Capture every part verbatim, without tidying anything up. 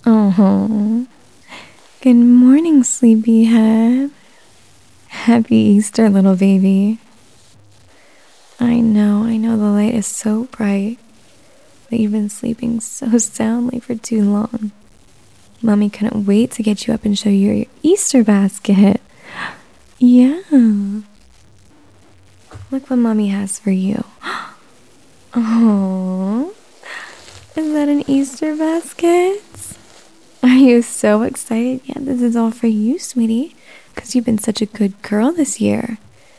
Oh, good morning, sleepyhead. Happy Easter, little baby. I know, I know the light is so bright, but you've been sleeping so soundly for too long. Mommy couldn't wait to get you up and show you your Easter basket. Yeah, look what Mommy has for you. Oh, is that an Easter basket? Are you so excited? Yeah, this is all for you, sweetie, because you've been such a good girl this year.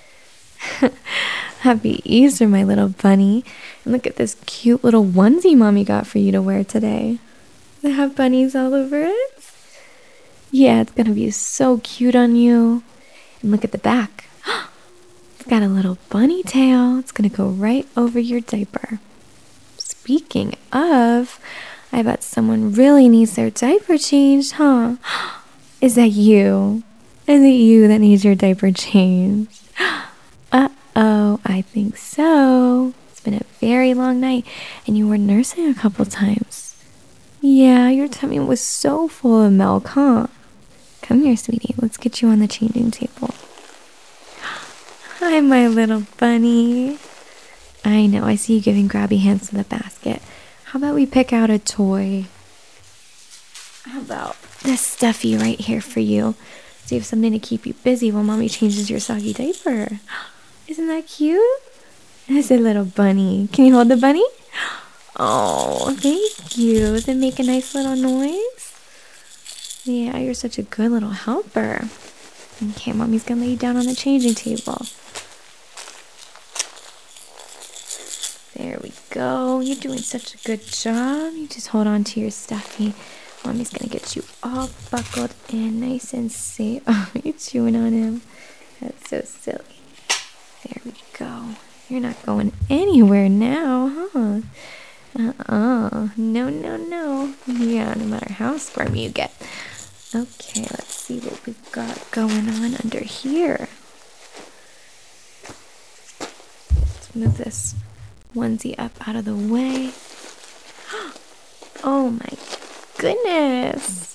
Happy Easter, my little bunny. And look at this cute little onesie Mommy got for you to wear today. Does it have bunnies all over it? Yeah, it's gonna be so cute on you. And look at the back. It's got a little bunny tail. It's gonna go right over your diaper. Speaking of, I bet someone really needs their diaper changed, huh? Is that you? Is it you that needs your diaper changed? Uh-oh, I think so. It's been a very long night, and you were nursing a couple times. Yeah, your tummy was so full of milk, huh? Come here, sweetie. Let's get you on the changing table. Hi, my little bunny. I know, I see you giving grabby hands to the basket. How about we pick out a toy? How about this stuffy right here for you? So you have something to keep you busy while Mommy changes your soggy diaper. Isn't that cute? It's a little bunny. Can you hold the bunny? Oh, thank you. Does it make a nice little noise? Yeah, you're such a good little helper. Okay, Mommy's gonna lay you down on the changing table. There we go. You're doing such a good job. You just hold on to your stuffy. Mommy's gonna get you all buckled in nice and safe. Oh, you're chewing on him. That's so silly. There we go. You're not going anywhere now, huh? Uh-uh. No, no, no. Yeah, no matter how squirmy you get. Okay, let's see what we've got going on under here. Let's move this onesie up out of the way. Oh my goodness.